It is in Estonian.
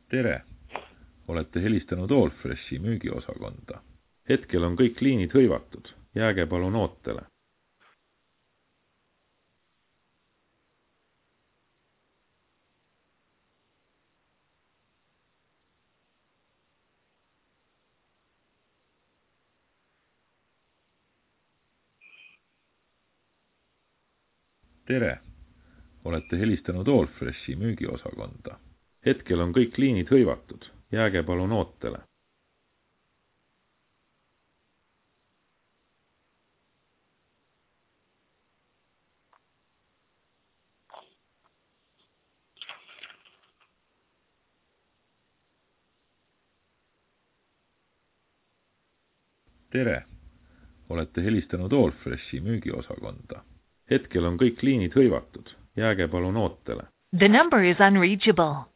Tere! Olete helistanud Allfreshi müügiosakonda. Hetkel on kõik liinid hõivatud. Jääge palun ootele. Tere! Olete helistanud Allfreshi müügiosakonda. Hetkel on kõik liinid hõivatud. Jääge palun ootele. Tere! Olete helistanud Allfreshi müügiosakonda. Hetkel on kõik liinid hõivatud. Jääge palun ootele. The number is unreachable.